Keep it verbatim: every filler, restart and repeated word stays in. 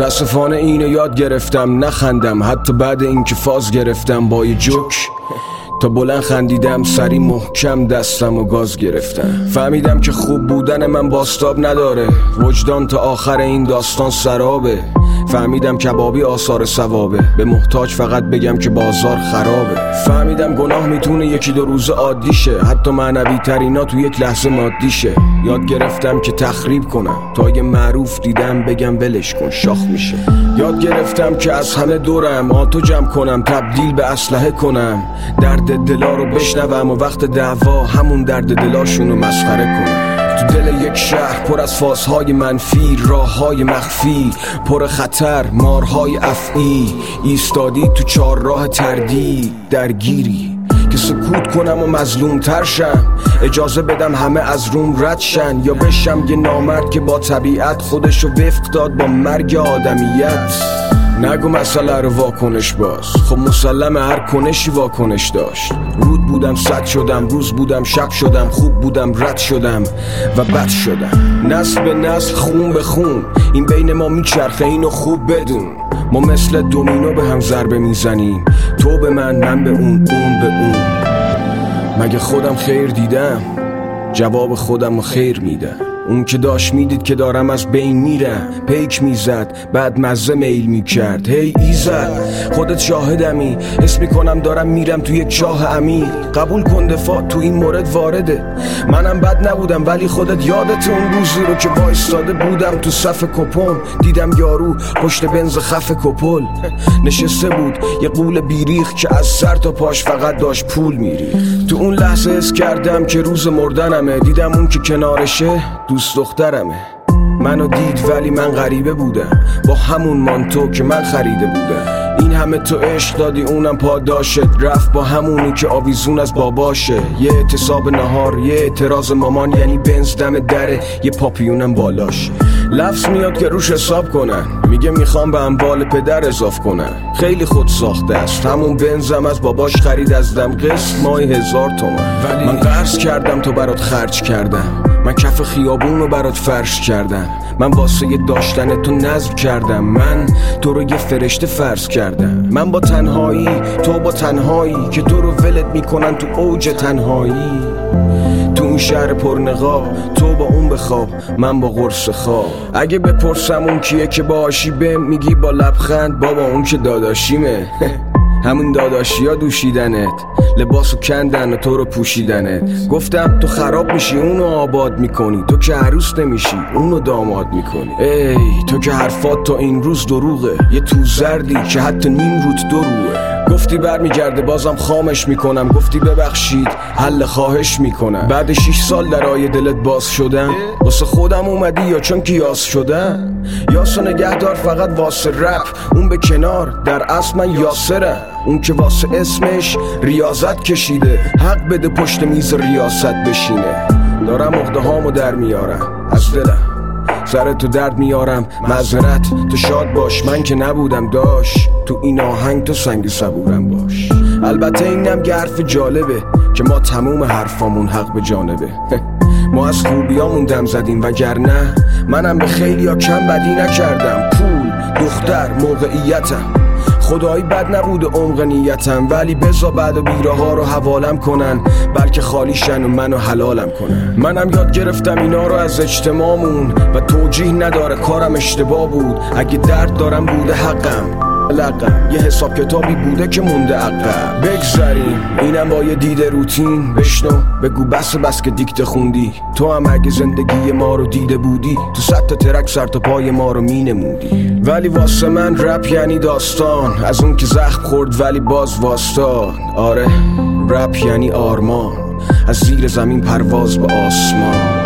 متاسفانه اینو یاد گرفتم نخندم، حتی بعد اینکه فاز گرفتم با یه جوک تا بلند خندیدم، سری محکم دستم و گاز گرفتم. فهمیدم که خوب بودن من باستاب نداره، وجدان تا آخر این داستان سرابه. فهمیدم کبابی آثار ثوابه، به محتاج فقط بگم که بازار خرابه. فهمیدم گناه میتونه یکی دو روز عادی شه، حتی معنوی ترینا تو یک لحظه مادی شه. یاد گرفتم که تخریب کنم تا یه معروف دیدم بگم ولش کن شاخ میشه. یاد گرفتم که از همه دورم آتو جمع کنم، تبدیل به اسلحه کنم، درد دلا رو بشنوم و وقت دعوا همون درد دلاشونو مسخره کنم. تو دل یک شهر پر از فازهای منفی، راههای مخفی پر خطر، مارهای افعی، ایستادی تو چار راه تردید درگیری که سکوت کنم و مظلوم تر شم، اجازه بدم همه از روم رد شن، یا بشم یه نامرد که با طبیعت خودشو وفق داد با مرگ آدمیت. نگو مسئله رو واکنش باز، خب مسلمه هر کنشی واکنش داشت. رود بودم صد شدم، روز بودم شب شدم، خوب بودم رد شدم و بد شدم. نسل به نسل خون به خون این بین ما میچرخه، اینو خوب بدون. ما مثل دومینو به هم ضربه میزنیم، تو به من من به اون اون به اون. مگه خودم خیر دیدم؟ جواب خودم رو خیر میدم. اون که داشت میدید که دارم از بین میرم، پیک میزد بعد مزه میل میکرد. هی ایزد خودت شاهدمی، حس میکنم دارم میرم تو یک چاه عمیق. قبول کن دفاع تو این مورد وارده، منم بد نبودم ولی خودت یادت اون روزی رو که وایستاده بودم تو صف کپون، دیدم یارو پشت بنز خف کپل نشسته بود، یه قول بیریخ که از سر تا پاش فقط داشت پول میریخت. تو اون لحظه حس کردم که روز مردنمه، دیدم اون که کنارشه دوست دخترمه. منو دید ولی من غریبه بودم، با همون مانتو که من خریده بودم. این همه تو عشق دادی اونم پاداشت، رفت با همونی که آویزون از باباشه. یه اعتصاب نهار، یه اعتراض مامان، یعنی بنز دم دره، یه پاپیونم بالاش. لفظ میاد که روش حساب کنن، میگه میخوام به اموال پدر اضاف کنن. خیلی خود ساخته است، همون بنزم از باباش خرید از دم، قسط ماهی هزار تومن. ولی من قرض کردم تو برات خرج کردم، من کف خیابون رو برات فرش کردم، من واسه داشتن تو نظم کردم، من تو رو یه فرشته فرض کردم. من با تنهایی، تو با تنهایی که تو رو ولت میکنن تو اوج تنهایی. تو اون شهر پرنقاب، تو با اون بخواب، من با قرص خواب. اگه بپرسم اون کیه که باهاشی بهم، میگی با لبخند بابا اون که داداشیمه. همون داداشی ها دوشیدنت، لباسو کندن و تو رو پوشیدنت. گفتم تو خراب میشی اونو آباد میکنی، تو که عروس نمیشی اونو داماد میکنی. ای تو که حرفات تا این روز دروغه، یه تو زردی که حتی نیم روت دروغه. گفتی برمیگرده بازم خامش میکنم، گفتی ببخشید حل خواهش میکنم. بعد شیش سال در آیه دلت باز شدم، واسه خودم اومدی یا چون که یاس شدم؟ یاسو نگهدار فقط واسه رپ، اون به کنار، در اصل من یاسرم. اون که واسه اسمش ریاضت کشیده، حق بده پشت میز ریاست بشینه. دارم عقده هامو در میارم از دلم، سر تو درد میارم معذرت، تو شاد باش من که نبودم داش، تو این آهنگ تو سنگ صبورم باش. البته اینم که حرف جالبه که ما تموم حرفامون حق به جانبه. ما از خوبیامون دم زدیم وگرنه منم به خیلی ها کم بدی نکردم. پول، دختر، موقعیتم، خدایی بد نبود عمق نیتم، ولی بزا بعد و بیره ها رو حوالم کنن، بلکه خالی شن و منو حلالم کنن. منم یاد گرفتم اینا رو از اجتماعمون و توجیه نداره کارم اشتباه بود. اگه درد دارم بوده حقم، لقم یه حساب کتابی بوده که مونده عقب. بگذاریم اینم با یه دیده روتین، بشنو بگو بس بس که دیکته خوندی. تو هم اگه زندگی ما رو دیده بودی، تو صد تا ترک سر تا پای ما رو می نمودی. ولی واسه من رپ یعنی داستان، از اون که زخم خورد ولی باز واستاد. آره رپ یعنی آرمان، از زیر زمین پرواز به آسمان.